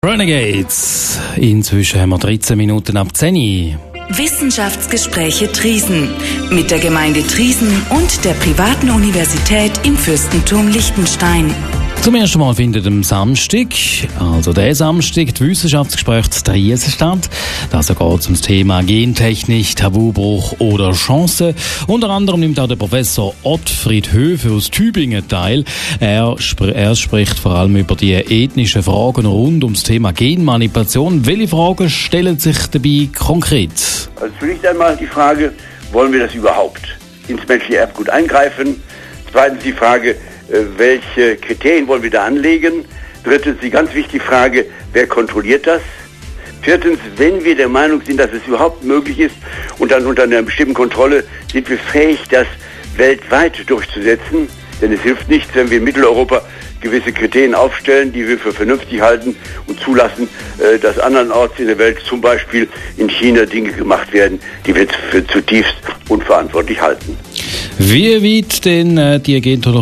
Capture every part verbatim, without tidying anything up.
Renegades. Inzwischen haben wir dreizehn Minuten ab zehn Uhr. Wissenschaftsgespräche Triesen mit der Gemeinde Triesen und der privaten Universität im Fürstentum Liechtenstein. Zum ersten Mal findet am Samstag, also der Samstag, die Wissenschaftsgespräche zu Triesen statt. Da geht es um das Thema Gentechnik, Tabubruch oder Chance. Unter anderem nimmt auch der Professor Ottfried Höfe aus Tübingen teil. Er, sp- er spricht vor allem über die ethnischen Fragen rund ums Thema Genmanipulation. Welche Fragen stellen sich dabei konkret? Also zunächst einmal die Frage, wollen wir das überhaupt ins menschliche Erbgut eingreifen? Zweitens die Frage, welche Kriterien wollen wir da anlegen? Drittens die ganz wichtige Frage, wer kontrolliert das? Viertens, wenn wir der Meinung sind, dass es überhaupt möglich ist und dann unter einer bestimmten Kontrolle, sind wir fähig, das weltweit durchzusetzen? Denn es hilft nichts, wenn wir in Mitteleuropa gewisse Kriterien aufstellen, die wir für vernünftig halten und zulassen, äh, dass andernorts in der Welt, zum Beispiel in China, Dinge gemacht werden, die wir für zutiefst unverantwortlich halten. Wie weit denn äh, die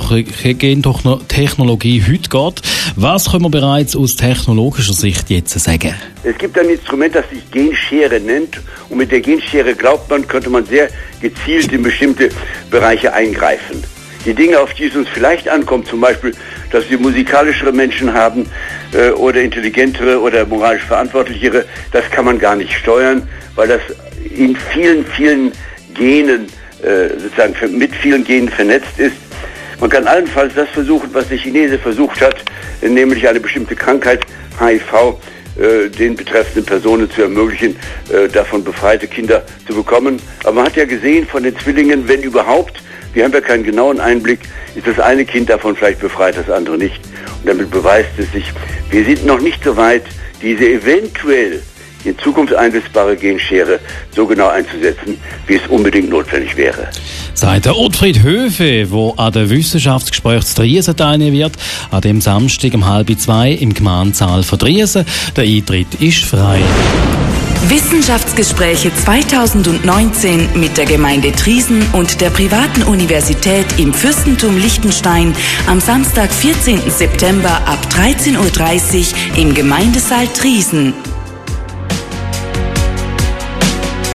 Gentechnologie heute geht, was können wir bereits aus technologischer Sicht jetzt sagen? Es gibt ein Instrument, das sich Genschere nennt, und mit der Genschere, glaubt man, könnte man sehr gezielt in bestimmte Bereiche eingreifen. Die Dinge, auf die es uns vielleicht ankommt, zum Beispiel, dass wir musikalischere Menschen haben äh, oder intelligentere oder moralisch verantwortlichere, das kann man gar nicht steuern, weil das in vielen, vielen Genen, äh, sozusagen mit vielen Genen vernetzt ist. Man kann allenfalls das versuchen, was der Chinese versucht hat, nämlich eine bestimmte Krankheit, H I V, äh, den betreffenden Personen zu ermöglichen, äh, davon befreite Kinder zu bekommen. Aber man hat ja gesehen von den Zwillingen, wenn überhaupt, wir haben ja keinen genauen Einblick, ist das eine Kind davon vielleicht befreit, das andere nicht. Und damit beweist es sich, wir sind noch nicht so weit, diese eventuell in Zukunft einsetzbare Genschere so genau einzusetzen, wie es unbedingt notwendig wäre. Sagt der Ottfried Höfe, der an den Wissenschaftsgesprächen zu Triesen teilnehmen wird, an dem Samstag um halb zwei im Gemeindesaal von Triesen. Der Eintritt ist frei. Wissenschaftsgespräche zweitausendneunzehn mit der Gemeinde Triesen und der privaten Universität im Fürstentum Liechtenstein am Samstag, vierzehnten September ab dreizehn Uhr dreißig im Gemeindesaal Triesen.